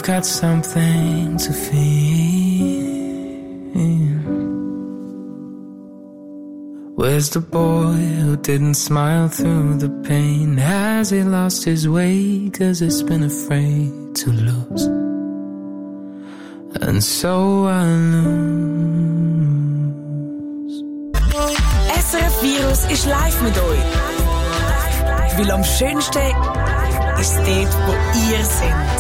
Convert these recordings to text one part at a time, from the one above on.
got something to feel. Where's the boy who didn't smile through the pain? Has he lost his way? 'Cause he's been afraid to lose. And so I lose. SRF Virus ist live mit euch. Weil am schönsten ist dort, wo ihr seid.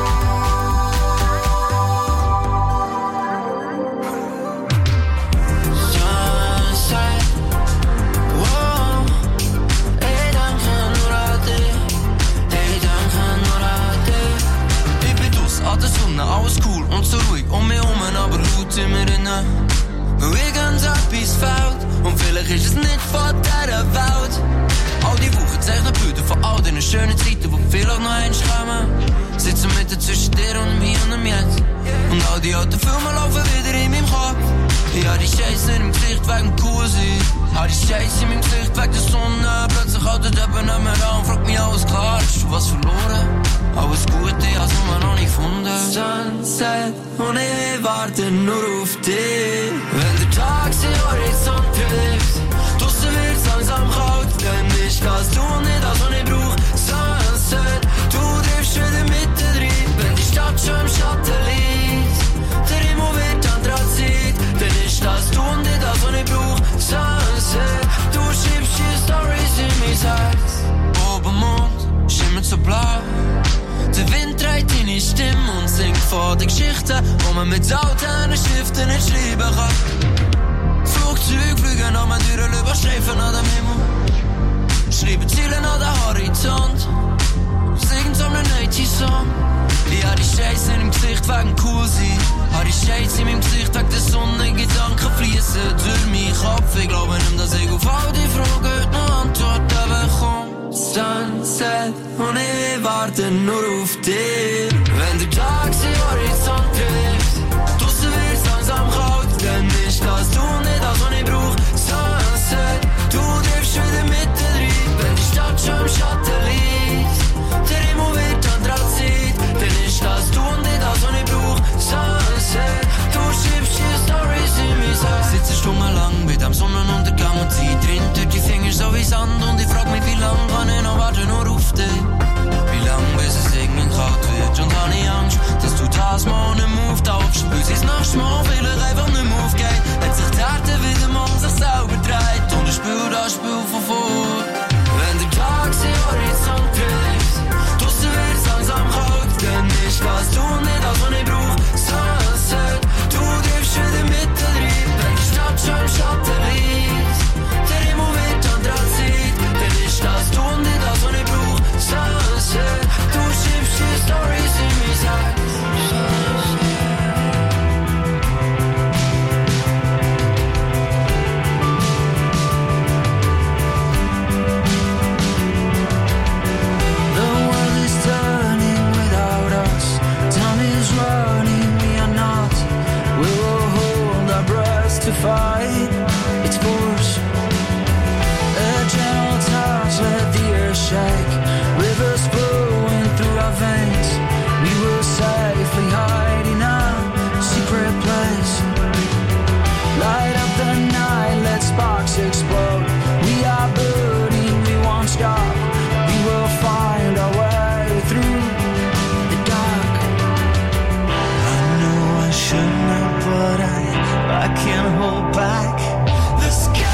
Alles cool und so ruhig um mich herum, aber laut immer drinnen. Weil irgendetwas fehlt und vielleicht ist es nicht von dieser Welt. All die Wochen zeichnen Bilder von all den schönen Zeiten, die vielleicht noch eins kommen. Sitzen mitten zwischen dir und mir und dem Jetzt. Und all die alten Filme laufen wieder in meinem Kopf. Ich hab die Scheiße in meinem Gesicht wegen dem Coolsein. Hab die Scheiße in meinem Gesicht wegen der Sonne. Plötzlich haltet jemand nicht mehr an und fragt mich alles klar. Hast du was verloren? Alles Gute, hast du noch nicht gefunden. Sunset und ich warte nur auf dich. Wenn der Tag den Horizont trifft, draussen wird's langsam kalt, dann ist das du nicht das, was ich brauch. Sunset, du triffst wieder mittendrin, wenn die Stadt schon im Schatten liegt. Der Himmel wird Anthrazit, dann ist das du nicht das, was ich brauch. Sunset, du schiebst die Storys in mein Herz. Oben Mond, schimmert so blau. Der Wind dreht deine Stimme und singt vor den Geschichten, wo man mit alten Schriften nicht schreiben kann. Flugzeuge fliegen an meine Türen über Streifen an dem Himmel. Schreiben Ziele an den Horizont. Singen so einen 90-Song. Ich hab die Scheiße in meinem Gesicht wegen Coolsein. Hab die Scheiße in meinem Gesicht wegen der Sonne. Gedanken fließen durch meinen Kopf. Ich glaube nicht, dass ich auf all die Fragen noch Antworten bekomme. Sunset und ich warte nur auf dich. Wenn der Tag den Horizont trifft, draussen wird's langsam kalt, dann ist das du nicht das, was ich brauch. Sunset, du triffst wieder mittendrin, wenn die Stadt schon im Schatten liegt. Der Himmel wird Anthrazit, dann ist das du nicht das, was ich brauch. Sunset, du schiebst die Storys in mein Herz. Sitze stundenlang bei dem Sonnenuntergang und zieh drin durch die Finger so wie Sand. Und ich frag mich, wie lang kann ich noch warten nur auf dich? Wie lang bis es irgendwann kalt wird? Und hab ich Angst, dass du das mal nicht mehr auftauchst. Bis es nachts mal vielleicht einfach nicht mehr aufgeht. Hat sich die Erde wieder mal um sich selber dreht. Und ich spür das Spiel von vor. Wenn der Tag den Horizont trifft, draussen wird's langsam kalt, dann ist das du nicht das, was ich brauch. Sunset, du triffst wieder mittendrin, wenn die Stadt schon im Schatten liegt. Der Himmel wird Anthrazit, dann ist das du nicht das, was ich brauch. Sunset, du schiebst die Storys in mein Herz. To fight its force, a gentle touch let the earth shake, rivers flowing through our veins. We will safely hide in a secret place. Light up the night, let sparks explode. We are burning, we won't stop. We will find our way through the dark. I know I shouldn't have, but I can't hold back. The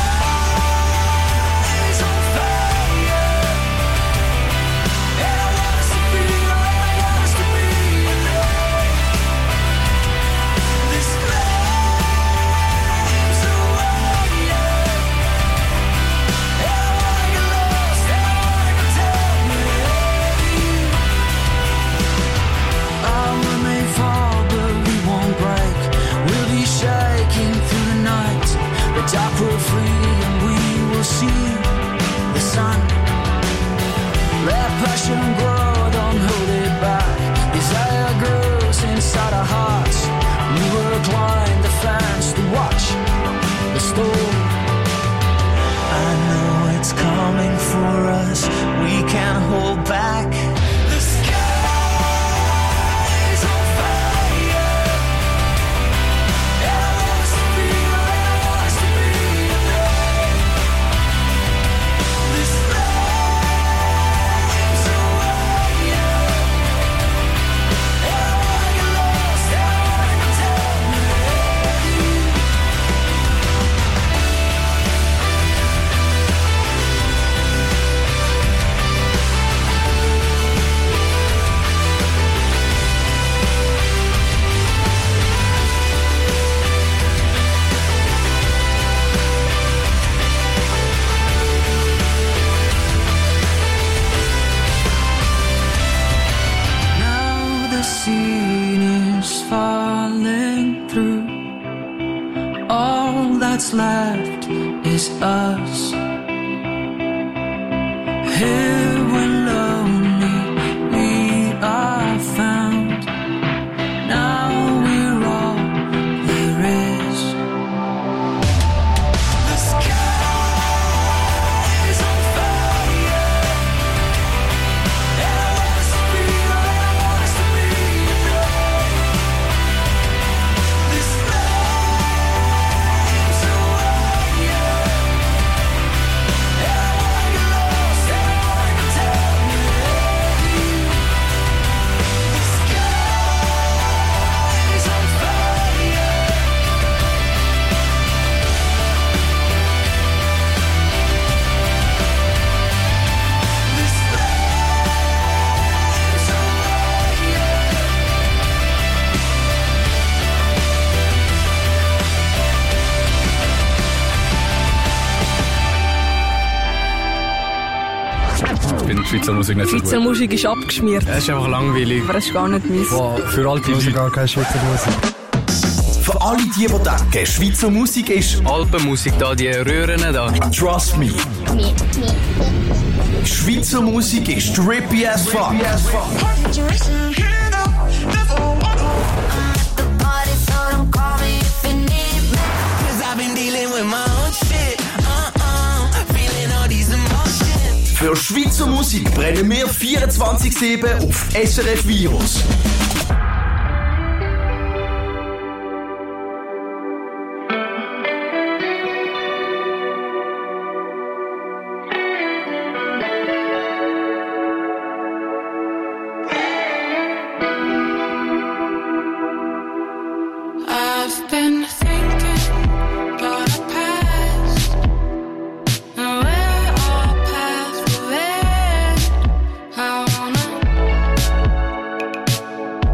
sky is on fire, and I want us to be right, I want us to be alive. This flame's a wire, and I wanna get lost, and I wanna go tell me. We may fall, but we won't break. We'll be shaking through the night. The dark will free and we will see the sun. Let passion grow, don't hold it back. Desire grows inside our hearts. We will climb the fence to watch the storm. I know it's coming for us. We can't hold back. The sky is on left is us. Here we're lonely, we are found. Now we're all there is. The sky is on fire, and I want us to be, This flame's a wire, and I wanna get lost, and I wanna tell you. The sky is on fire. This flame's a wire. Ich finde Schweizer Musik nicht so Schweizer gut. Musik ist abgeschmiert. Es ist einfach langweilig. Aber es ist gar nicht meins. Wow, für alte Leute. Gar keine Schweizer Musik. Für alle die denken, Schweizer Musik ist Alpenmusik da, die Röhren da. Trust Me. Schweizer Musik ist trippy as fuck. Cause I've been dealing with my own shit. Feeling all these emotions. Für Schweizer Musik brennen wir 24/7 auf SRF Virus. I've been thinking about our past and where our paths will end. I wanna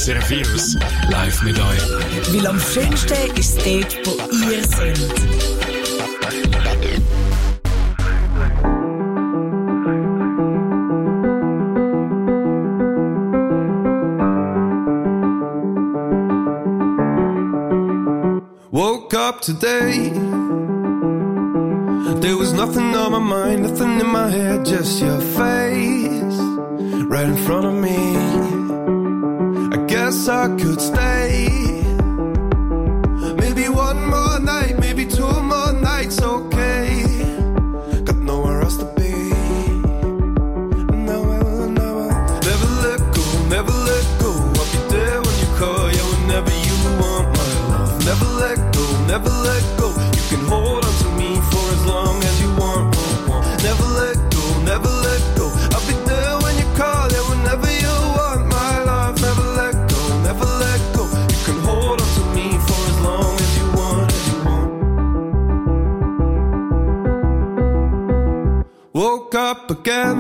SRF Virus live mit euch. Weil am schönsten ist dort, wo ihr seid. Woke up today, there was nothing on my mind, nothing in my head, just your face right in front of me. I guess I could stay, maybe one more night, maybe two more nights, okay. Got nowhere else to be. Now I'll never let go, never let go. I'll be there when you call, yeah, whenever you want my love. Never let go, never let go. You can hold on to me for as long as you want. Never let go, never let go. I'll be there when you call, yeah, whenever you want my love. Never let go, never let go. You can hold on to me for as long as you want, Woke up again,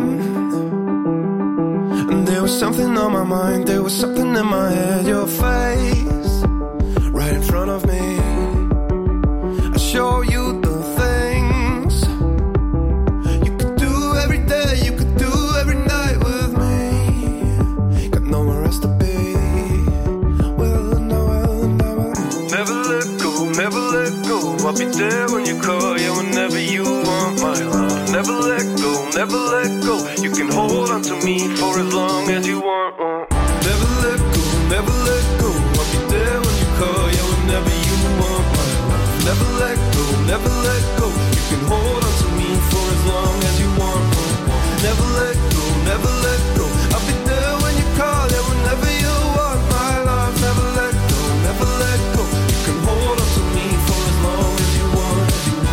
and there was something on my mind, there was something in my head. Your face right in front of me. I show you the things you could do every day, you could do every night with me. Got nowhere else to be. Well, no. Never let go, never let go. I'll be there when you call, yeah, whenever you want my love. Never let go, never let go. You can hold on to me for as long as you want. Never let go, never let go. I'll be there when you call, yeah, whenever you want my love. Never let go, never let go. You can hold on to me for as long as you want. Never let go, never let go. I'll be there when you call, yeah, whenever you want my love. Never let go, never let go. You can hold on to me for as long as you want.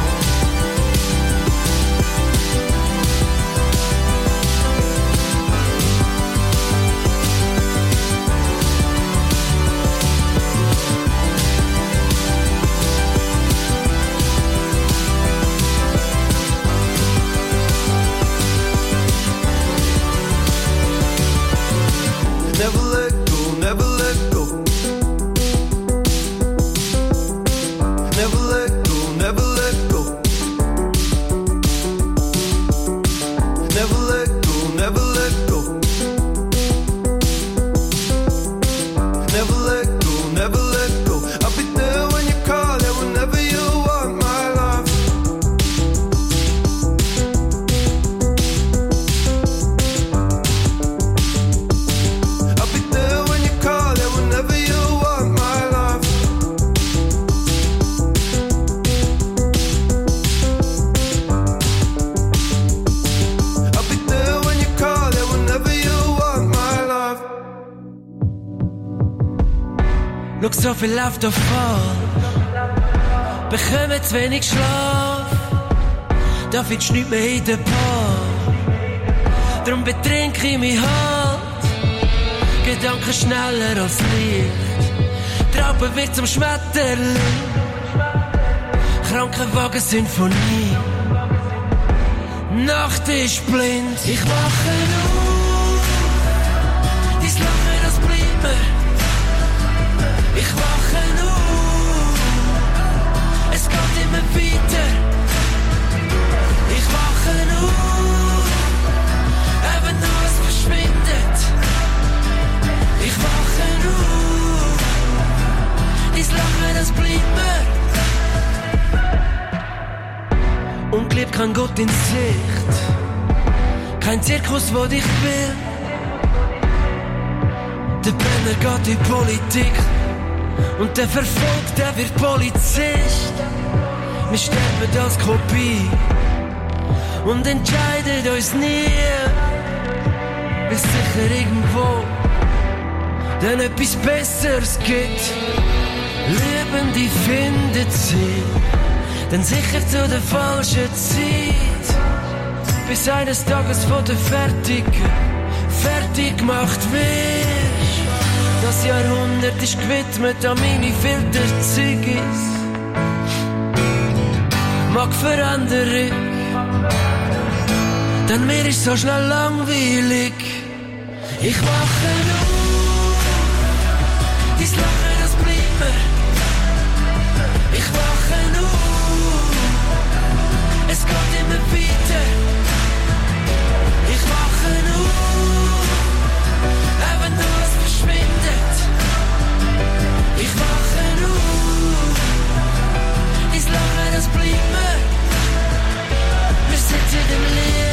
Never let go, never let go. Never let go, never let go. Never let go, never let go. Never let go, never let go. I'll be there when you call, yeah, whenever you want my love. I'll be there when you call, yeah, whenever you want my love. I'll be there when you call, yeah, whenever you want my love. Schau, so viel läuft auf voll. Bekommen zu wenig Schlaf. Da findest du nichts mehr in den Paar. Darum betrinke ich mich halt. Gedanken schneller als Licht. Traube wird zum Schmetterling. Krankenwagen-Sinfonie. Nacht ist blind. Ich wache auf. Dein Lachen, das bleibt mir. Ich wache auf. Es geht immer weiter. Ich wache auf. Eben nur es verschwindet. Ich wache auf. Dein Lachen, das bleibt mir. Ungeliebt kein Gott in Sicht. Kein Zirkus, wo dich will. Der Penner geht in Politik. Und der Verfolgt, der wird Polizist. Wir sterben als Kopie und entscheiden uns nie, bis sicher irgendwo dann etwas Besseres gibt. Liebende findet sie dann sicher zu der falschen Zeit, bis eines Tages von der fertig gemacht wirst. Das Jahrhundert ist gewidmet an meine Filterzeugis. Mag verändern, denn mir ist so schnell langweilig. Ich wache auf, Dein Lachen, das bleibt mir. Ich wache auf, es geht immer weiter. Ich wache auf, eben nur es verschwindet. Ich wache auf, dein Lachen, das bleibt mir. Wir sitzen im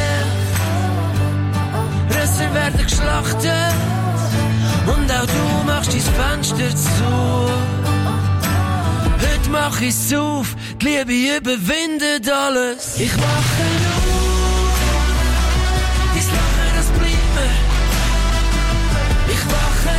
Licht, Rösser werden geschlachtet und auch du machst dein Fenster zu. Heute mach ich's auf, die Liebe überwindet alles. Ich wache auf, dein Lachen, das bleibt mir. Ich wache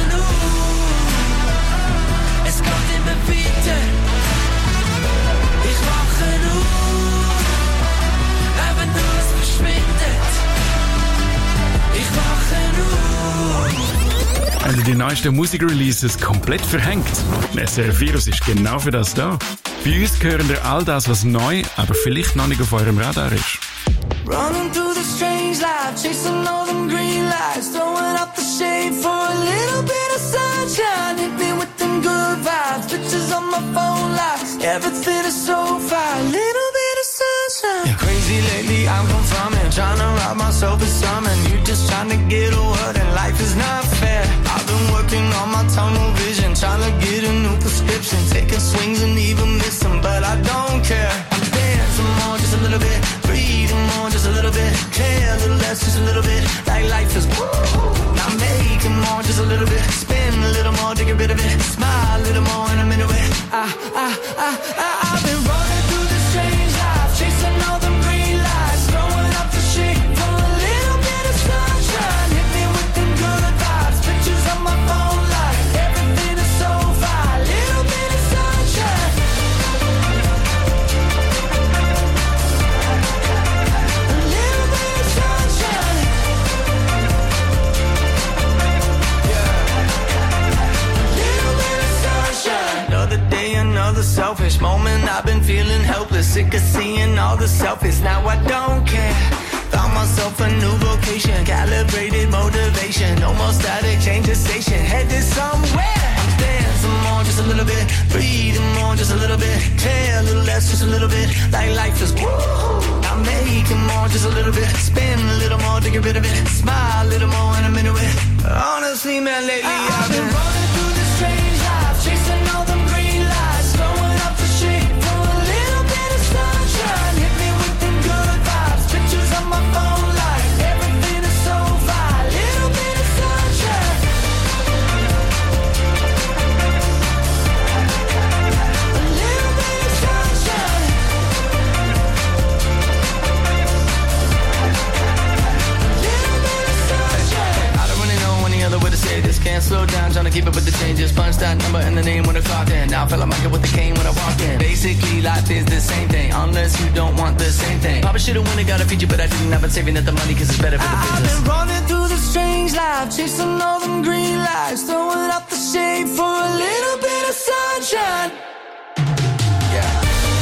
auf, es geht immer weiter. Ich wache auf, eben nur es verschwindet. Ich wache auf. Haben die neuesten Musikreleases komplett verhängt? SRF Virus ist genau für das da. Bei uns hören ihr all das, was neu, aber vielleicht noch nicht auf eurem Radar ist. Running through the strange life, chasing all them green lights, throwing up the shade for a little bit of sunshine. Hit me with them good vibes, pictures on my phone lights. Everything is so fine, little bit of sunshine. Yeah, crazy lately, I'm confirming, trying to rob myself of something. You're just trying to get a word and life is not fair. I've been working on my tunnel vision, trying to get a new prescription, taking swings and even missing, but I don't care. I'm dancing more, just a little bit, breathing more, just a little bit, care a little less, just a little bit, like life is woo. Now making more, just a little bit, spin a little more to get rid of it, smile a little more and I'm into it. I've been running through the strange life, chasing all them green lights, throwing up the shit for a little bit of sunshine. Hit me with them good vibes, pictures on my phone light, everything is so fine, little bit of sunshine. A little bit of sunshine. Yeah. A little bit of sunshine. Another day, another selfish moment. I've been feeling helpless, sick of seeing all the selfies. Now I don't care. Found myself a new vocation, calibrated motivation. No more static, change the station, headed somewhere. I'm dancing more, just a little bit, breathing more, just a little bit, care a little less, just a little bit, like life is woo. I'm making more, just a little bit, spin a little more to get rid of it, smile a little more and I'm into it. Honestly, man, lately I've been running through this strange life, chasing all them green lights, throwing up the shit for a little bit of sunshine. Hit me with them good vibes, pictures on my phone light, everything is so fine, little bit of sunshine. A little bit of sunshine. A little bit of sunshine. I don't really know any other way to say this. Can't slow down, trying to keep up with the changes. Punch that number and the name when I clock in. Now I feel like Michael with the cane when I walk in. Basically, life is the same thing, unless you don't want the same thing. Probably should've won it, got a feature, but I didn't. I've been saving up the money cause it's better for the business. I've been running through the strange life, chasing all them green lights, throwing up the shade for a little bit of sunshine. Yeah.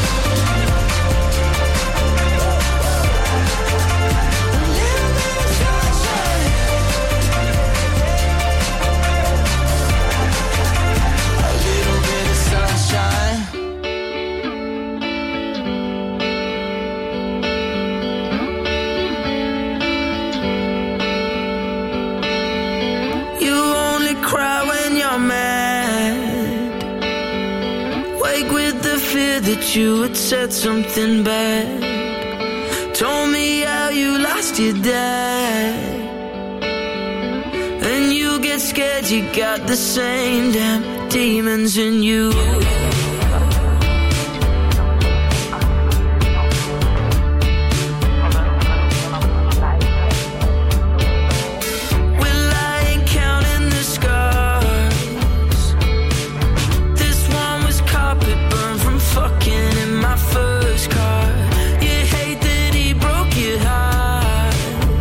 A little bit of sunshine. A little bit of sunshine. You only cry when you're mad. Wake with the fear that you had said something bad. Told me how you lost your dad. And you get scared, you got the same damn demons in you. Well, I ain't counting the scars. This one was carpet burned from fucking in my first car. You hate that he broke your heart.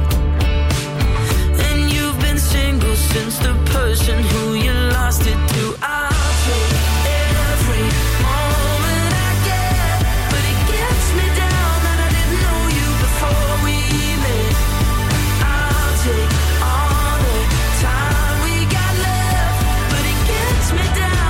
And you've been single since the person who you lost it to. I'll take every moment I get, but it gets me down that I didn't know you before we met. I'll take all the time we got left, but it gets me down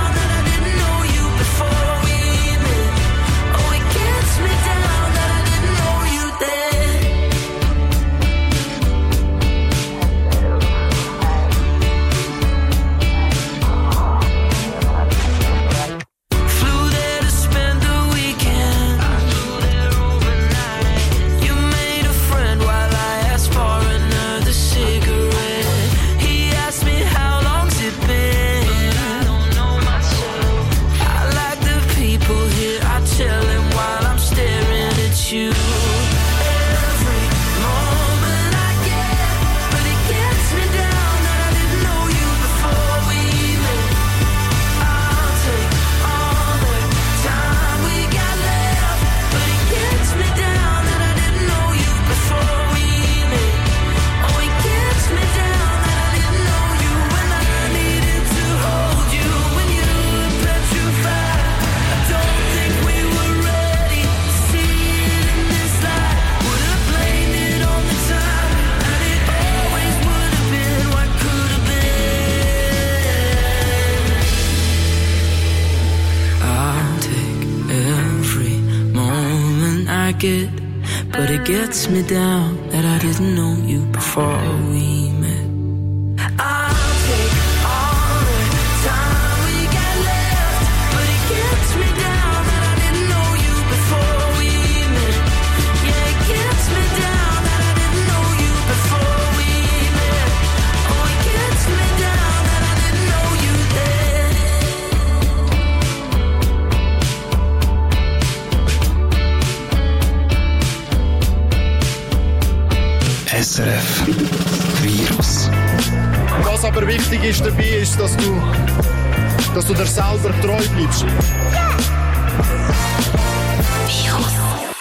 get, but it gets me down that I didn't know you before we met. I'll take all the time we got left, but it gets me down that I didn't know you before we met. Yeah, it gets me down that I didn't know you before we met. Oh, it gets me down that I didn't know you then. SRF Virus. Was aber wichtig ist dabei, ist, dass du dir selber treu bleibst. Virus.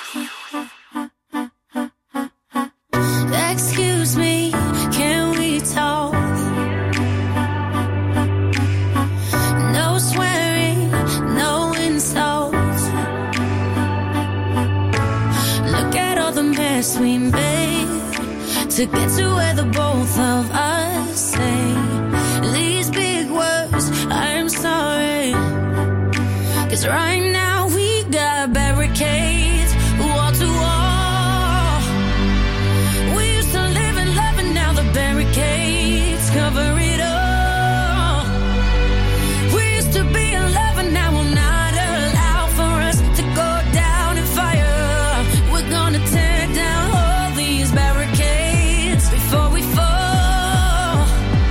Excuse me, can we talk? No swearing, no insults. Look at all the mess we made to get to where the both of us say these big words, I'm sorry. 'Cause right now we got barricades, wall to wall. We used to live in love and now the barricades cover it all. We used to be in love and now we'll not allow for us to go down in fire. We're gonna tear down all these barricades before we fall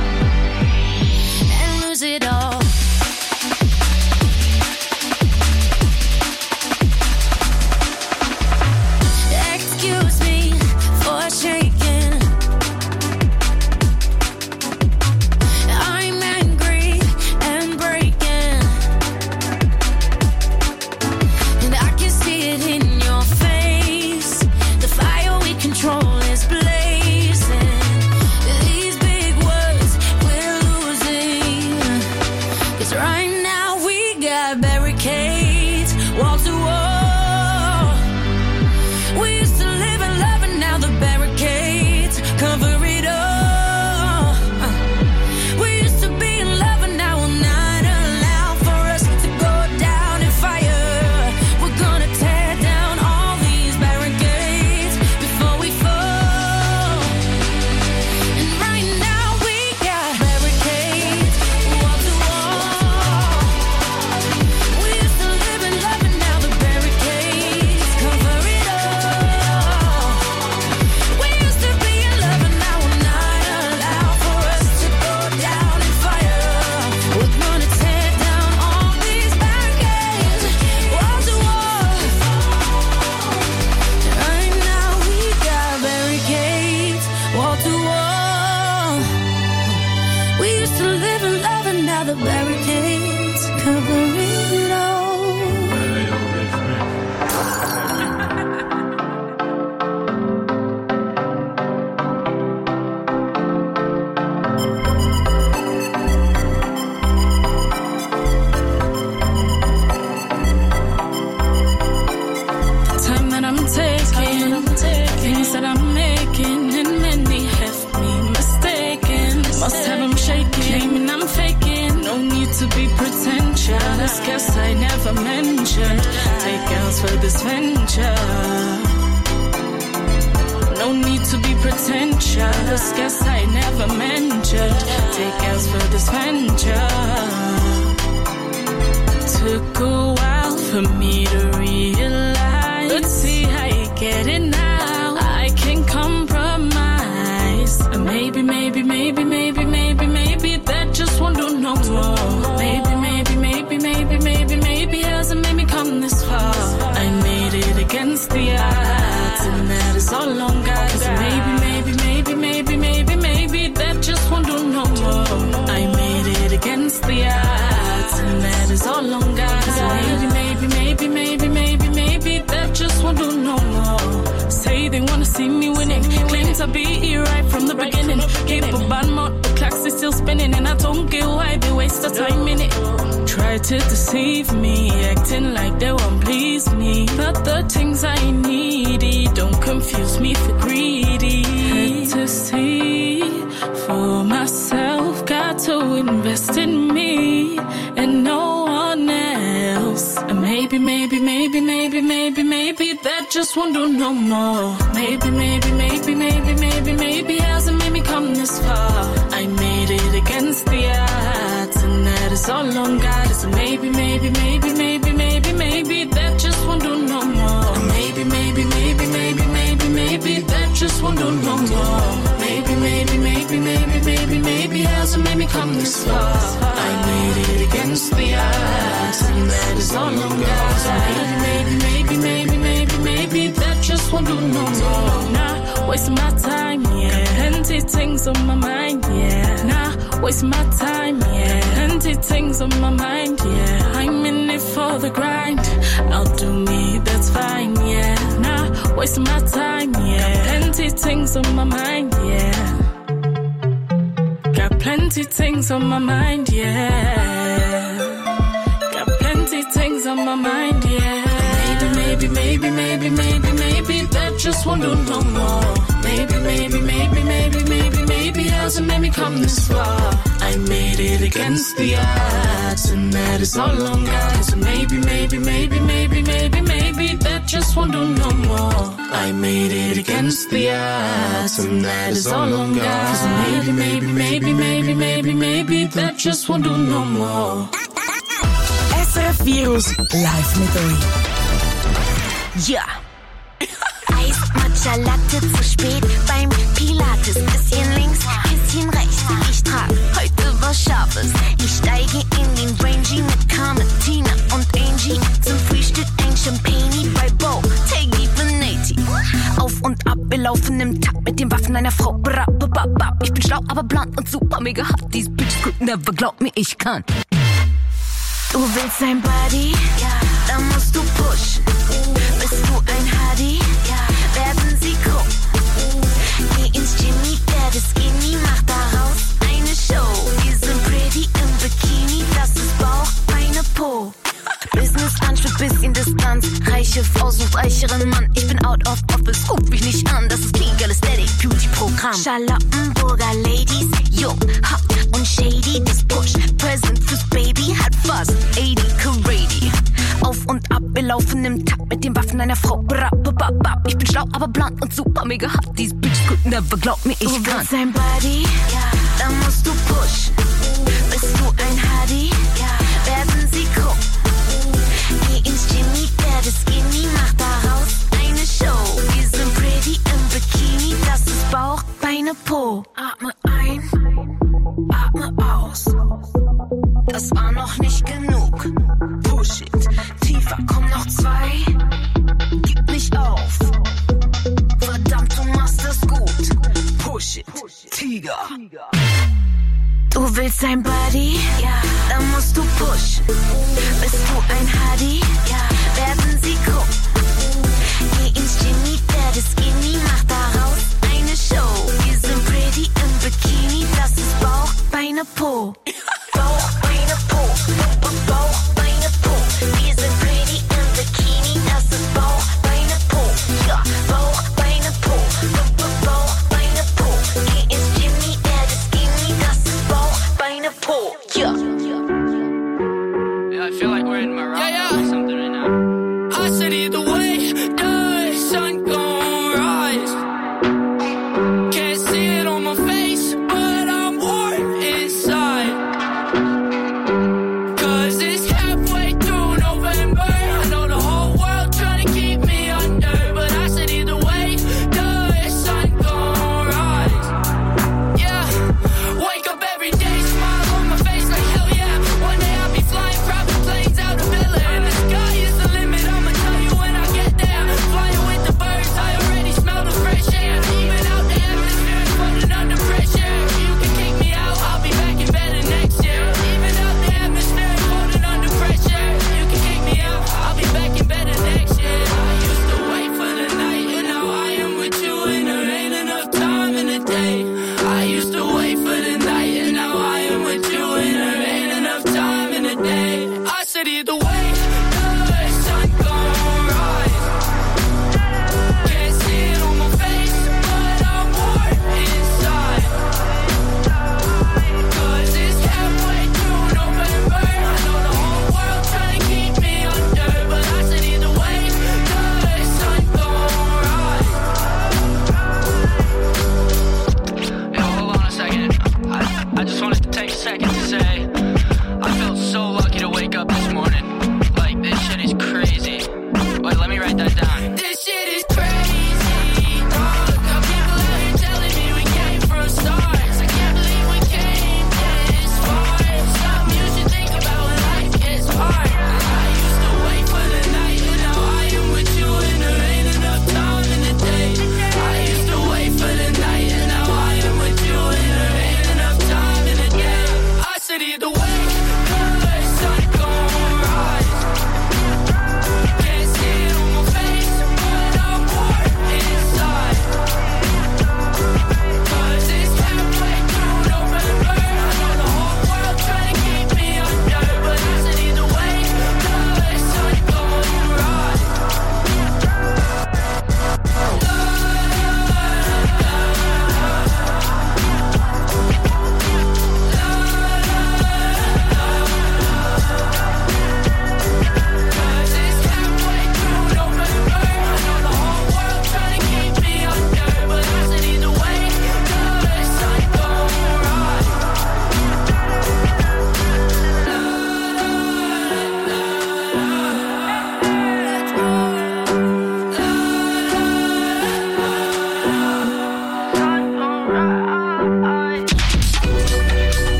and lose it all. Excuse me for shaking. I'm angry and breaking, and I can see it in your face. The fire we control is blazing. These big words we're losing. 'Cause right now we got barricades, wall to wall. We used to live in love and now the barricades cover it all. We used to be in love and now we'll not allow for us to go down in fire. We're gonna tear down all these barricades before we fall. And right now we got barricades, wall to wall. We used to live in love and now the barricades cover it all. We used to be in love and now we'll not allow for us to go down in fire. We're gonna tear down all these barricades, wall to wall. Right now we got barricades, wall to wall. We used to live in love and now the barricades cover it all. Time that I'm taking, things that I'm making, and many have me mistaken. Must have them shaking, claiming I'm faking. No need to be pretentious. Guess I never mentioned take else for this venture. No need to be pretentious. Guess I never mentioned take else for this venture. Took a while for me to realize. Let's see how you get it now. I can compromise. Maybe that just won't do no more. Maybe hasn't made me come this far. I made it against the odds, and that is all on God. Maybe that just won't do no more. I made it against the odds, and that is all on God. Maybe that just won't do no more. Say they wanna see me winning, claim to be here right from the beginning. Keep a bad mouth, the clocks is still spinning, and I don't get why they waste the time in it. Try to deceive me, acting like they won't please me. But the things I needy, don't confuse me for greedy. Had to see for myself, got to invest in me and no one else. And maybe that that just won't do no more. Maybe, maybe, maybe, maybe, maybe, maybe hasn't made me come this far. I made it against the odds, and that is all on God. So maybe, maybe, maybe, maybe, maybe, maybe that just won't do no more. Maybe, maybe, maybe, maybe, maybe, maybe that just won't do no more. Maybe, maybe, maybe, maybe, maybe, maybe hasn't made me come this far. I made it against the odds, and that is all on God. So maybe, maybe, maybe, maybe, maybe that just won't do no more. Nah, wasting my time, yeah. Empty things on my mind, yeah. Nah, wasting my time, yeah. Empty things on my mind, yeah. I'm in it for the grind. I'll do me, that's fine, yeah. Nah, wasting my time, yeah. Empty things on my mind, yeah. Got plenty things on my mind, yeah. Got plenty things on my mind, yeah. Maybe, maybe, maybe, maybe, maybe that just won't do no more. Maybe, maybe, maybe, maybe, maybe, maybe hasn't made me come this far. I made it against the odds, and that is all on God. So maybe, maybe, maybe, maybe, maybe, maybe that just won't do no more. I made it against the odds, and that is all on God. So maybe, maybe, maybe, maybe, maybe, maybe that just won't do no more. SRF Virus live mit euch. Ja. Eis, Matcha, Latte, zu spät beim Pilates. Bisschen links, bisschen rechts. Ich trag heute was Scharfes. Ich steige in den Rangy mit Carmen, Tina und Angie. Zum Frühstück ein Champagne bei Bo, Teggy, Veneti. Auf und ab, wir laufen im Takt mit den Waffen einer Frau. Ich bin schlau, aber blond und super mega hot. These bitches could never, glaub mir, ich kann. Du willst ein Buddy? Ja. Dann musst du pushen. Bist du ein Hardy? Ja. Werden sie gucken. Geh ins Jimmy, werde skinny, mach daraus eine Show. Wir sind pretty im Bikini, das ist Bauch, Beine, Po. Business Lunch mit bisschen Distanz. Reiche Frau sucht reicheren Mann. Ich bin out of office, ruf mich nicht an. Das ist Clean Girl Aesthetic Beauty Programm. Charlottenburger Ladies, jung, hot und shady. Das Push, Present fürs Baby, hat fast 80 Karate. Auf und ab, wir laufen im Takt mit den Waffen einer Frau. Ich bin schlau, aber blond und super mega hot. These bitches could never, glaub mir, ich kann. Du willst ein Buddy? Ja. Dann musst du pushen. Bist du ein Hardy? Ja. Werden sie gucken. Geh ins Jimmy, werde skinny, mach daraus eine Show. Wir sind pretty im Bikini, das ist Bauch, Beine, Po. Atme ein, atme aus. Das war noch nicht genug. Push it, tiefer, komm noch 2. Gib nicht auf. Verdammt, du machst das gut. Push it, Tiger. Du willst ein Buddy? Ja. Dann musst du pushen. Bist du ein Hardy? Ja. Werden sie gucken. Geh ins Jimmy, werde skinny, mach daraus eine Show. Wir sind pretty im Bikini, das ist Bauch, Beine, Po. Bauch, Beine, Po. Bauch, Beine, Po. Wir sind pretty im Bikini, das ist Bauch, Beine, Po. Ja, Bauch, Beine, Po. Bauch, Beine, Po. Geh ins Jimmy, werde skinny, das ist Bauch, Beine, Po. Ja. Yeah, I feel like we're in Morocco or something right now. I said either way, the sun gon' rise. Can't see it on my face, but I'm warm inside.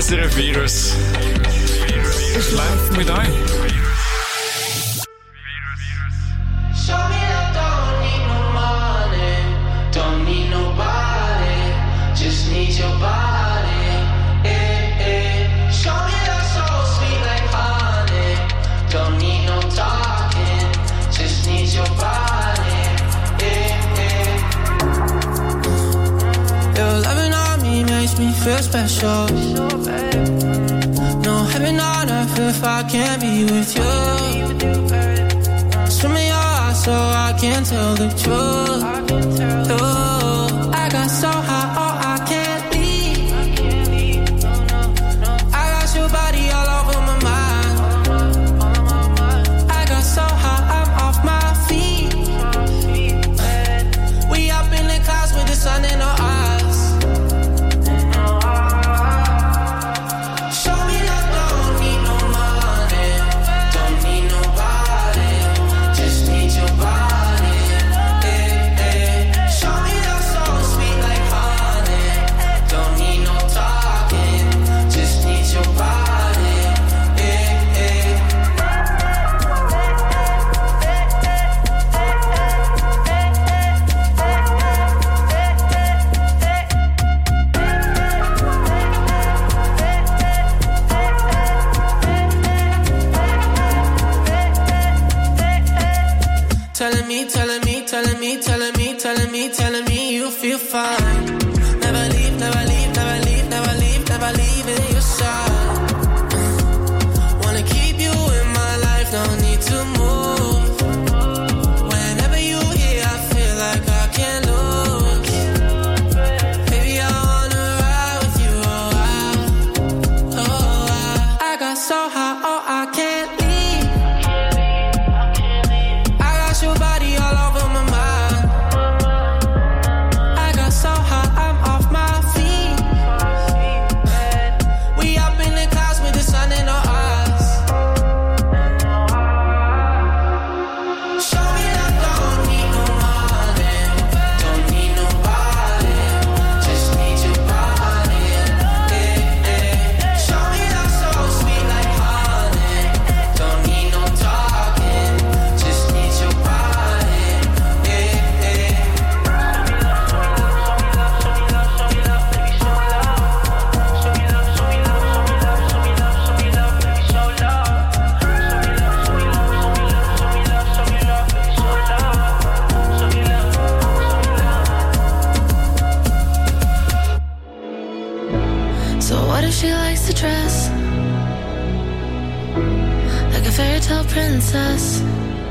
SRF Virus. Es läuft mit euch. Show me that don't need no money, don't need nobody, just need your body. Show me that soul sweet like honey, don't need no talking, just need your body. Your loving on me makes me feel special. No heaven on earth if I can't be with you. Swim in your eyes so I can tell the truth. Oh, I got so high, oh, I can't leave. I got your body all over my mind. I got so high, I'm off my feet. We up in the clouds with the sun in our eyes. Telling me you feel fine. Never leave, never leave, never leave, never leave, never leave in your side. Wanna keep you in my life, no need to move. Whenever you here, I feel like I can't lose. Baby, I wanna ride with you, I got so high, oh, I can't leave. I got your body all over my mind. Princess,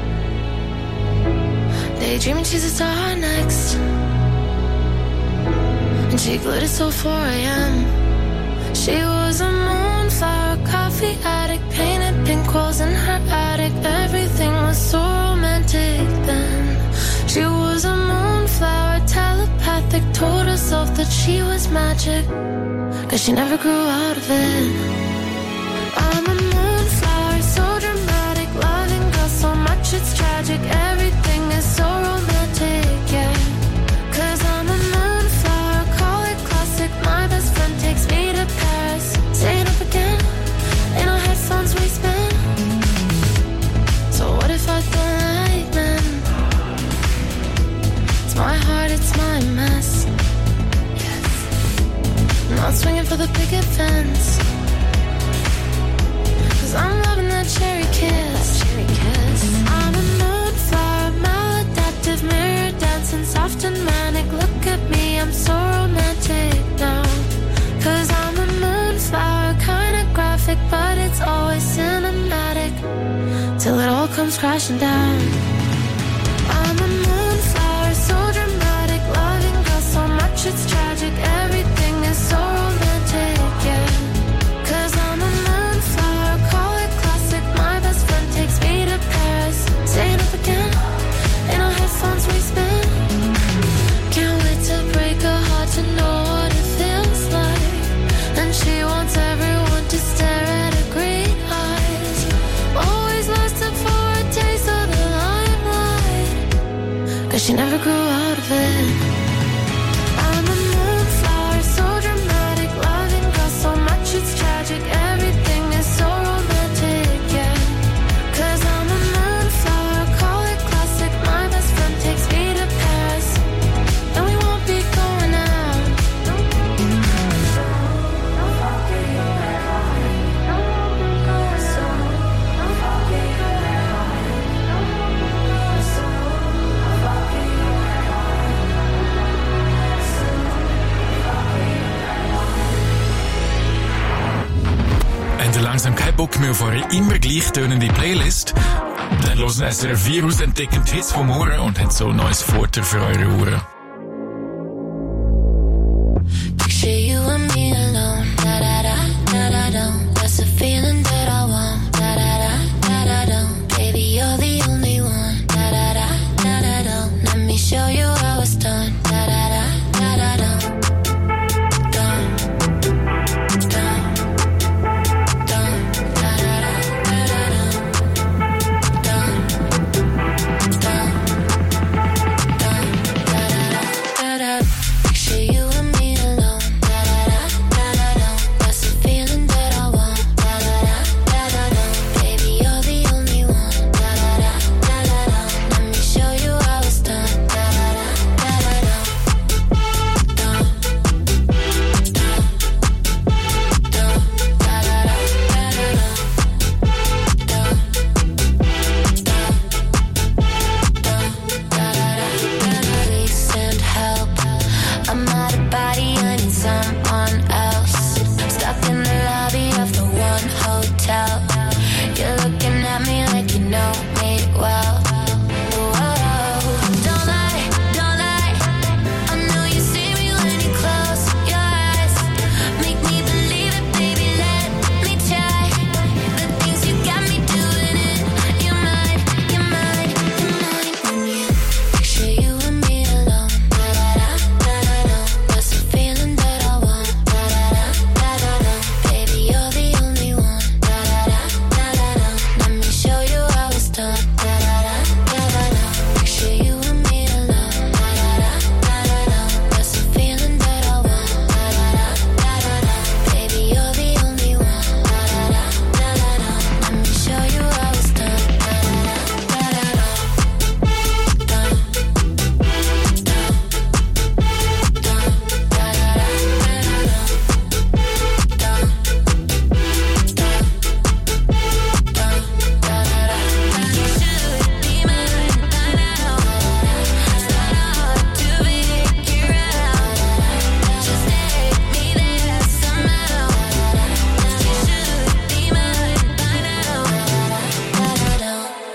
daydreaming she's a star next, and she glittered till 4 a.m. She was a moonflower, coffee addict, painted pink walls in her attic. Everything was so romantic then. She was a moonflower, telepathic, told herself that she was magic, 'cause she never grew out of it. I'm a moonflower, so dramatic, loving girl so much it's tragic. Everything is so romantic, yeah. 'Cause I'm a moonflower, call it classic. My best friend takes me to Paris, staying up again in our headphones we spin. So what if I don't like men? It's my heart, it's my mess, yes. Not swinging for the picket fence, 'cause I'm loving that cherry kiss. I'm a moonflower, maladaptive, mirror dancing, soft and manic. Look at me, I'm so romantic now. 'Cause I'm a moonflower, kinda graphic, but it's always cinematic, till it all comes crashing down. I'm a moonflower, so dramatic, loving girl so much it's tragic. Everything is so romantic, yeah. 'Cause I'm a moonflower, call it classic. My best friend takes me to Paris, staying up again in our headphones we spin. Can't wait to break her heart to know what it feels like. And she wants everyone to stare at her green eyes, always lusting for a taste of the limelight, 'cause she never grew out of it. I'm a moonflower, so dramatic, loving girl so much it's tragic. langsam keinen Bock mehr auf eure immer gleich tönende Playlist? Dann hören SRF Virus entdecken die Hits vom Morgen und hat so ein neues Futter für eure Ohren. Picture you and me alone. Da da da da da da. That's the feeling that I want. Da da da da da da. Baby, you're the only one. Da da da da da da. Let me show you how it's done. Da da da da da da. Done, done, done. Da da da da da da. Done, done, done. Da da da da da. Picture you and me alone. Da da da da da da. That's the feeling that I want. Da da da da da da. Baby, you're the only one. Da da da da da da. Let me show you how it's done. Da da da da da da. Done, done, done. Da da da da da da. Done, done, done. Da da da da da. Please send help. I'm out of body, I need someone else. Stuck in the lobby of the one hotel. You're looking at me like you know me well. Whoa. Don't lie, don't lie. I know you see me when you close your eyes. Make me believe it, baby, let me try. The things you got me doing in your mind, your mind, your mind. When you picture you and me alone. Da da da da da da. That's the feeling that I want. Da da da da da da. Baby, you're the only one. Da da da da da da. Let me show you how it's done. Da da da da da da. Picture you and me alone. Da da da da da da. That's the feeling that I want. Da da da da da da. Baby, you're the only one. Da da da da da da. Let me show you how it's done. Da da da da da da. Done, done, done. Da da da da da da. Done, done, done. Da da da. You should be mine by now. It's not hard to figure out. Just take me there somehow. You should be mine by now. Da da da.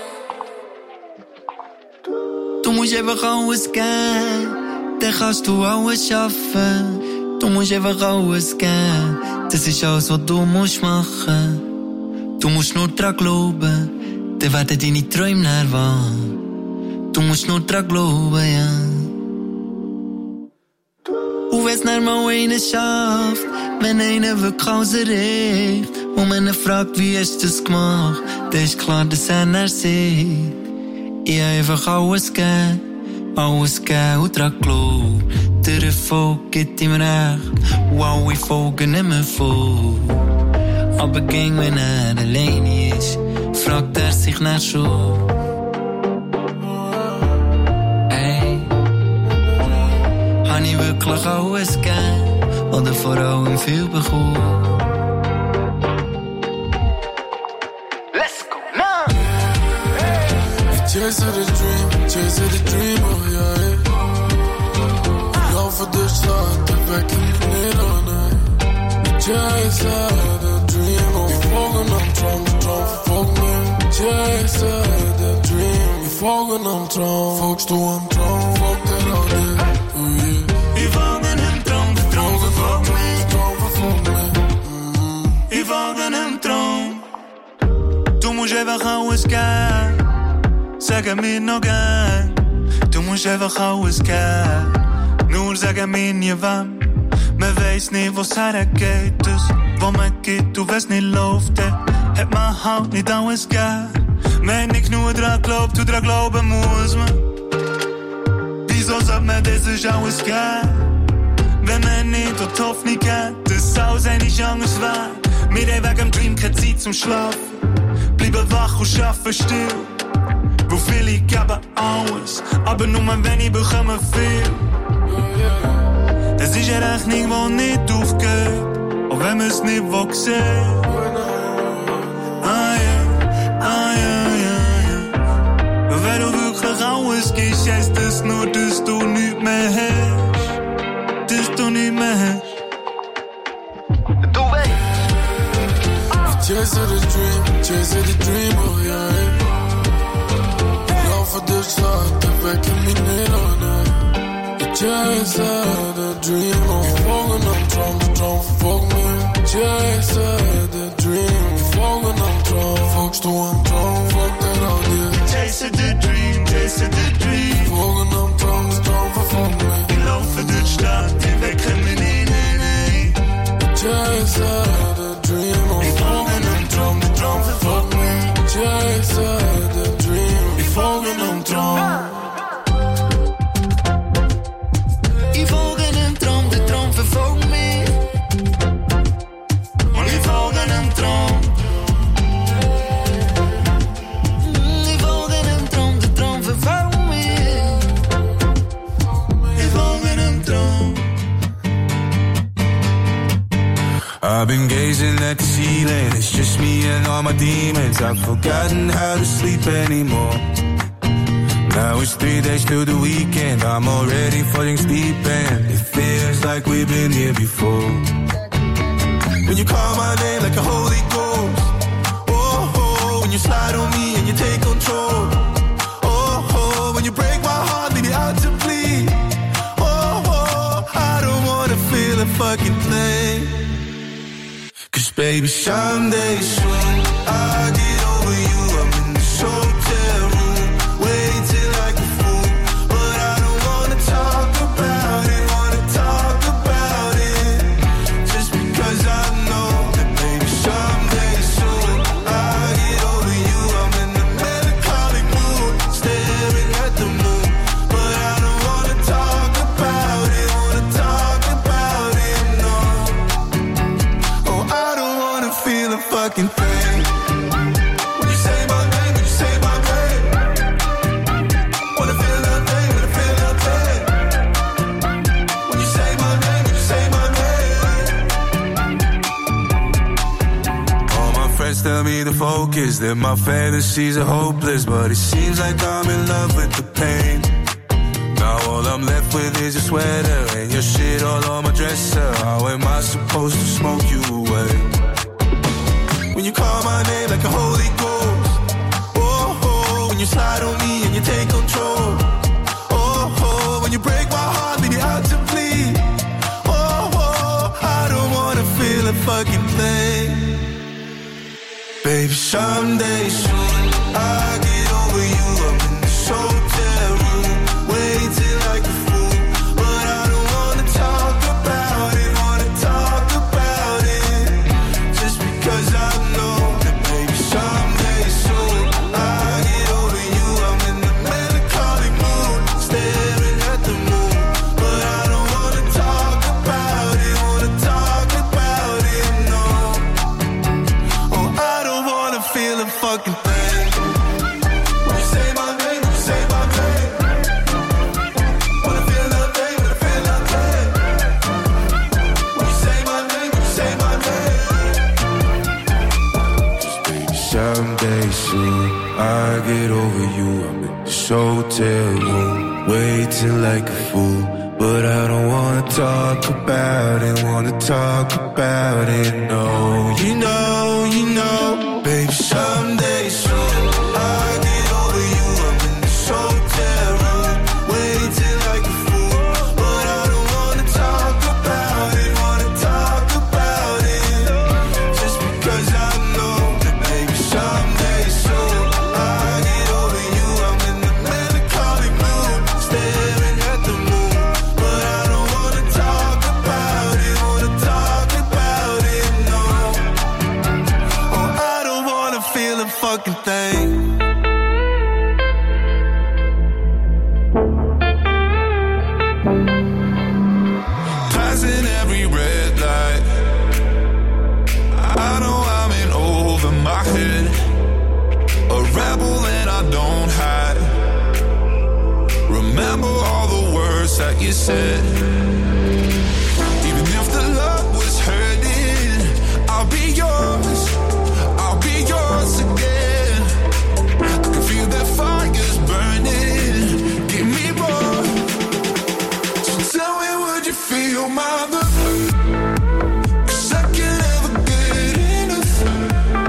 Du musst einfach alles geben, dann kannst du alles schaffen. Du musst einfach alles geben, das ist alles, was du musst machen. Du musst nur dran glauben, dann werden deine Träume näher wahr. Du musst nur dran glauben, ja. Und wenn's dann mal einer schafft, wenn einer wirklich alles erreicht und man ihn fragt, wie hast du das gemacht, dann ist klar, dass er sieht. Ich hab einfach alles gegeben und dran glaubt. Der Erfolg gibt ihm recht und alle folgen nicht mehr voll. Aber ging, wenn er alleine ist, fragt er sich nach schon. Hey, hab ich wirklich alles gegeben oder vor allem viel bekommen? Chase the dream, oh yeah. Go for the shot, the back in it all night. Chase the dream, oh. Wir folgen am Traum, der Traum verfolgt mich. Chase the dream, wir folgen am Traum. Folgst du am Traum, folgt er auch dir, oh yeah. Wir folgen am Traum, der Traum verfolgt mich. Der Traum verfolgt mich. Wir folgen am Traum. Du musst einfach alles geben. Sag mir noch gern, du musst einfach alles geben. Nur sag mir nie wann, man weiss nicht, wo's hergeht. Das, wo man geht, und wenn's nicht läuft, dann hat man halt nicht alles gegeben. Wenn nicht genug dran glaubt, und dran glauben muss man. Wieso sollte man das ist alles geben? Wenn man nicht die Hoffnung hat, dass alles eigentlich anders wäre. Wir haben wegen dem Dream keine Zeit zum Schlafen. Bleiben wach und schaffen still. Wo viele geben alles, aber nur wenn ich bekomme viel. Das ist eine Rechnung, die nicht aufgeht, auch wenn man es nicht sehen. Wenn du wirklich alles gibst, heisst das nur, dass du nichts mehr hast. Dass du nichts mehr hast. Du weißt. Chasing the dream, oh yeah. Lauf durch Stadt, der weckt mich nicht an. Chasing the dream, oh. Wir folgen am Traum, der Traum verfolgt mich. Chasing the dream, wir folgen am Traum. Folgst du am Traum, folgt er an dir. Chasing the dream, chasing the dream. Wir folgen am Traum, der Traum verfolgt mich. Wir laufen durch Stadt, der weckt mich nicht an. Chasing the dream, oh. Wir folgen am Traum, der Traum verfolgt mich. Chasing the dream, wir folgen am Traum. Ich folge dem Traum, der Traum verfolgt mich. Und wir folgen dem Traum. Ich folge dem Traum, der Traum verfolgt mich. Wir folgen dem Traum. I've been gazing at the ceiling, it's just me and all my demons. I've forgotten how to sleep anymore. Now it's 3 days till the weekend, I'm already falling deep and it feels like we've been here before. When you call my name like a Holy Ghost, oh, oh, when you slide on me and you take control, oh, oh, when you break my heart, leave me out to bleed, oh, oh, I don't wanna feel a fucking thing. Cause baby, someday soon I'll get over you. I'm in this hotel room, waiting like a fool, but I don't wanna talk about it, just because I know that baby, someday soon I'll get over you. I'm in a melancholic mood, staring at the moon, but I don't wanna talk about it, no. Oh, I don't wanna feel a fucking thing. When you say my name, when you say my name, wanna feel nothing, wanna feel nothing. When you say my name, when you say my name. All my friends tell me to focus, that my fantasies are hopeless, but it seems like I'm in love with the pain. Now all I'm left with is your sweater and your shit all on my dresser. How am I supposed to smoke you away? When you call my name like a Holy Ghost, oh, oh, when you slide on me and you take control, oh, oh, when you break my heart, leave me out to bleed, oh, oh, I don't wanna feel a fucking thing. Baby, someday soon I'll get over you. I'm in this hotel room, waiting like a fool, but I don't wanna talk about it, just because I know that baby, someday soon I'll get over you. I'm in a melancholic mood, staring at the moon, but I don't wanna talk about it, no. Oh, I don't wanna feel a fucking thing. When you say my name, when you say my name, wanna feel nothing, wanna feel nothing. When you say my name, when you say my name. Just baby, someday soon I'll get over you. I'm in this hotel room, waiting like a fool, but I don't wanna talk about it, no. You know, baby, someday soon I'll get over you. I'm in this hotel room, waiting like a fool, but I don't wanna talk about it, just because I know that baby, someday soon I'll get over you. I'm in a melancholic mood, staring at the moon, but I don't wanna talk about it, no. Oh, I don't wanna feel a fucking thing. Passing every red light, I know I'm in over my head, a rebel and I don't hide. Remember all the words that you said. Even if the love was hurting, I'll be yours again. I can feel that fire's burning, give me more. So tell me, would you feel my love? 'Cause I can never get enough.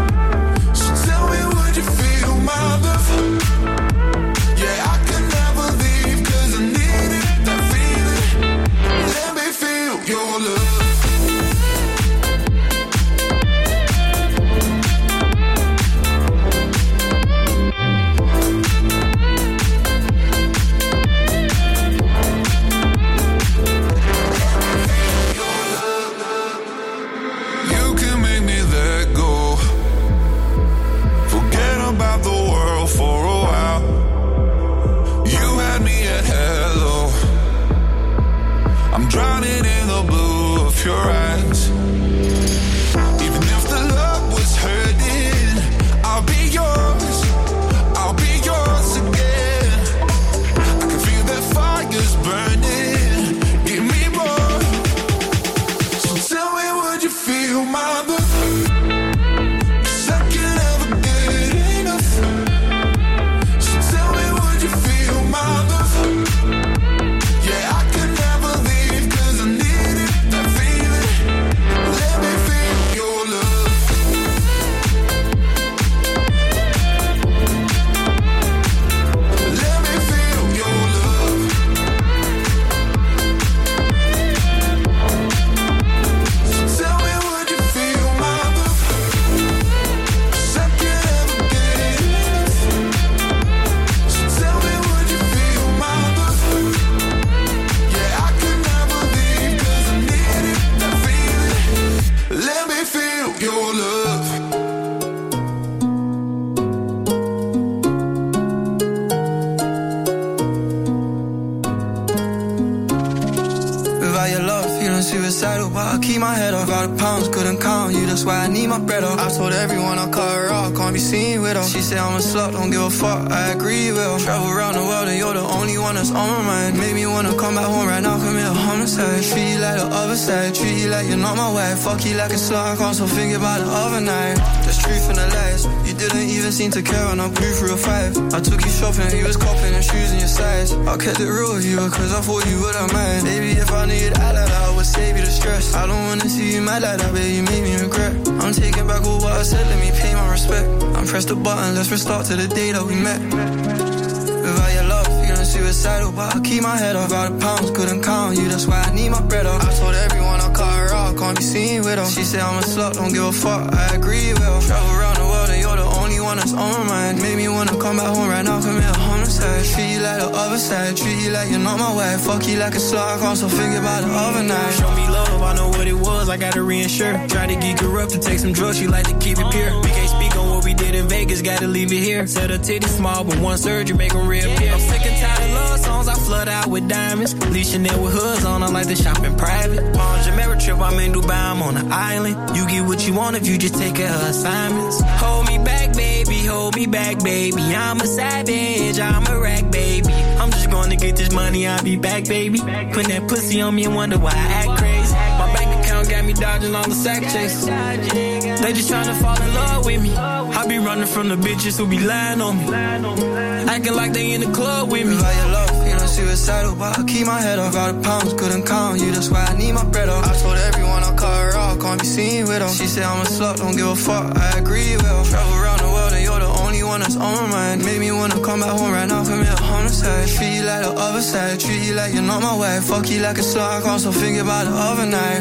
pounds, couldn't count you, that's why I need my bread up. I told everyone I'll cut her off, can't be seen with her. She said I'm a slut, don't give a fuck, I agree with her. Travel around the world and you're the only one that's on my mind. Made me wanna come back home right now, commit a homicide. Treat you like the other side, treat you like you're not my wife. Fuck you like a slut, I can't still think about the other night. There's truth in the lies, you didn't even seem to care when I blew through a 5. I took you shopping, you was copping and shoes in your size. I kept it real with you, cause I thought you wouldn't mind. Baby, if I knew you'd act like that, I would save you the stress. I don't wanna see you mad like that, baby, you made me regret. I'm taking back all what I said, let me pay my respect. I'm press the button, let's restart to the day that we met. Without your love, feeling suicidal, but I keep my head up. Out of pounds, couldn't count you, that's why I need my bread up. I told everyone I'll cut her off, can't be seen with her. She said I'm a slut, don't give a fuck, I agree with her. Travel around the world and you're the only one that's on my mind. Made me wanna come back home right now, commit a homicide. Treat you like the other side, treat you like you're not my wife. Fuck you like a slut, I can't still think about the other night. Show me love, I know what it was, I gotta reinsure. Try to geek her up to take some drugs, she like to keep it pure. We can't speak on what we did in Vegas, gotta leave it here. Said her titty small, but one surgery make them reappear. I'm sick and tired of love songs, I flood out with diamonds. Leave Chanel with hoods on, I like to shop in private. On Jamaica trip, I'm in Dubai, I'm on an island. You get what you want if you just take care of assignments. Hold me back, baby, hold me back, baby. I'm a savage, I'm a rag, baby. I'm just gonna get this money, I'll be back, baby. Put that pussy on me and wonder why I act crazy. My bank account got me dodging all the sack chases. They just tryna fall in love with me. I be running from the bitches who be lying on me. Acting like they in the club with me. Without your love, feeling suicidal, but I keep my head up. Out of pounds, couldn't count you, that's why I need my bread up. I told everyone I'll cut her off, can't be seen with her. She said I'm a slut, don't give a fuck, I agree with her. Travel around the world and you're the only one that's on my mind. Made me wanna come back home right now, commit a homicide. Treat you like the other side, treat you like you're not my wife. Fuck you like a slut, I can't still think about the other night.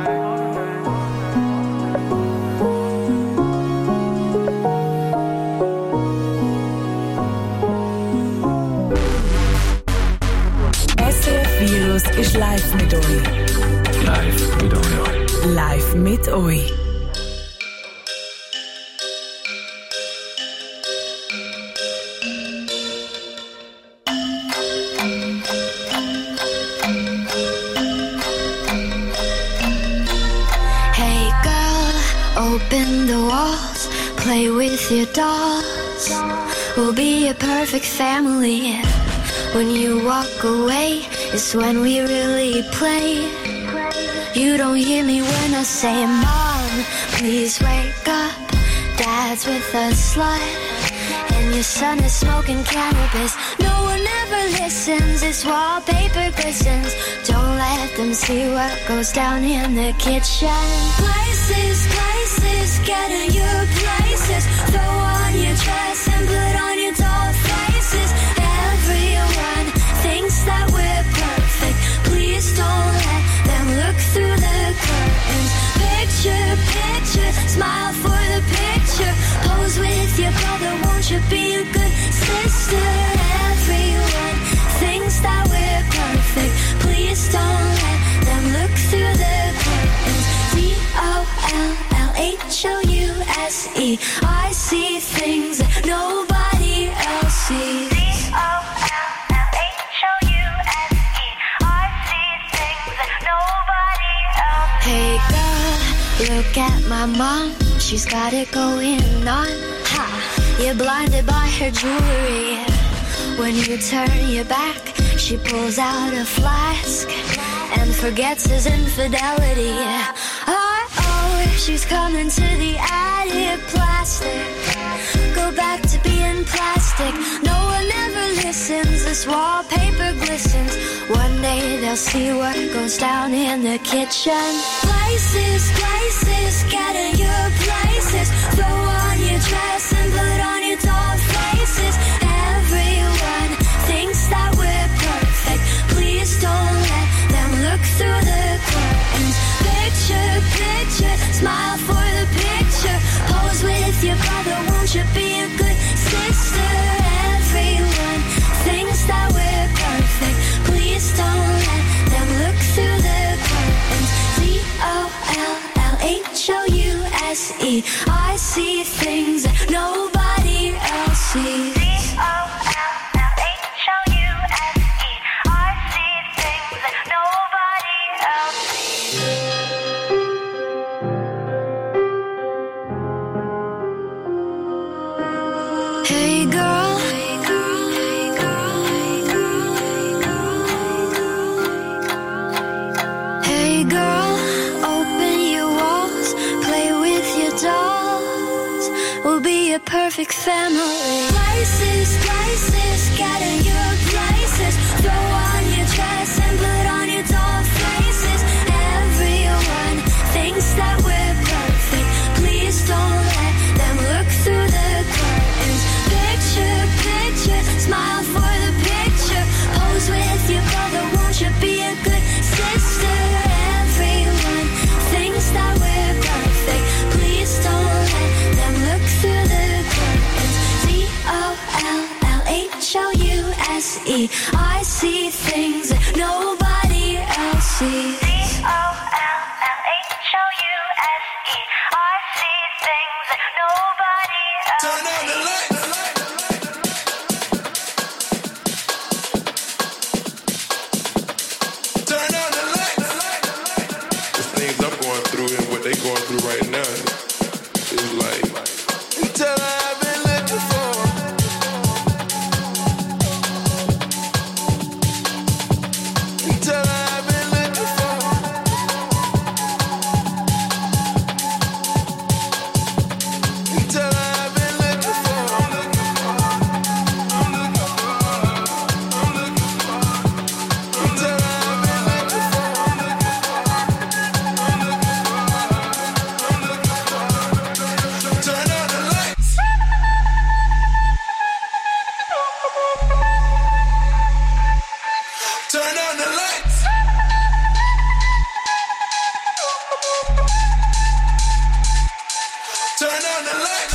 SRF Virus ist live mit euch. Live mit euch. Live mit euch. Hey girl, open the walls, play with your dolls. We'll be a perfect family. When you walk away, it's when we really play. You don't hear me when I say, Mom, please wake up. Dad's with a slut, and your son is smoking cannabis. No one ever listens, it's wallpaper glistens. Don't let them see what goes down in the kitchen. Places, places, get in your places. Throw on your dress and put on your doll faces. Everyone thinks that we're perfect. Please don't let them look through the curtains. Picture, picture, smile for the picture. Pose with your brother, won't you be a good sister? Everyone thinks that we're perfect. Please don't let them look through the curtains. D-O-L-L-H-O-U-S-E. I see things that nobody else sees. Hey girl, look at my mom, she's got it going on. Ha, you're blinded by her jewelry. When you turn your back, she pulls out a flask and forgets his infidelity. Oh, she's coming to the attic. Plastic, go back to being plastic. No one ever listens, this wallpaper glistens. One day they'll see what goes down in the kitchen. Places, places, get in your places. Throw on your dress and put on your doll faces. Everyone thinks that we're perfect. Please don't let them look through the curtains. Picture, picture, smile for the picture. Pose with your brother, won't you be a good sister? Everyone thinks that we're perfect. Please don't let them look through the curtains. D-O-L-L-H-O-U-S-E. I see things that nobody else sees. Hey girl, hey girl, open your walls, play with your dolls. We'll be a perfect family. Slices, scatter your places. Throw on your dress and put on your doll faces. Everyone thinks that we're perfect. Please don't let them look through the curtains. Picture, smile for the picture. Pose with your brother, won't you be a good sister? Everyone thinks that we're perfect. Please don't let them look through the curtains. DOLLHOUSE. I see things that nobody else sees. DOLLHOUSE. I see things that nobody else sees. Turn on the lights. What they going through right now is like, until I've been looking for. Until I've been looking for. Until I've been looking for. Until I've been looking for. Turn on the lights. Turn on the lights. Turn on the lights.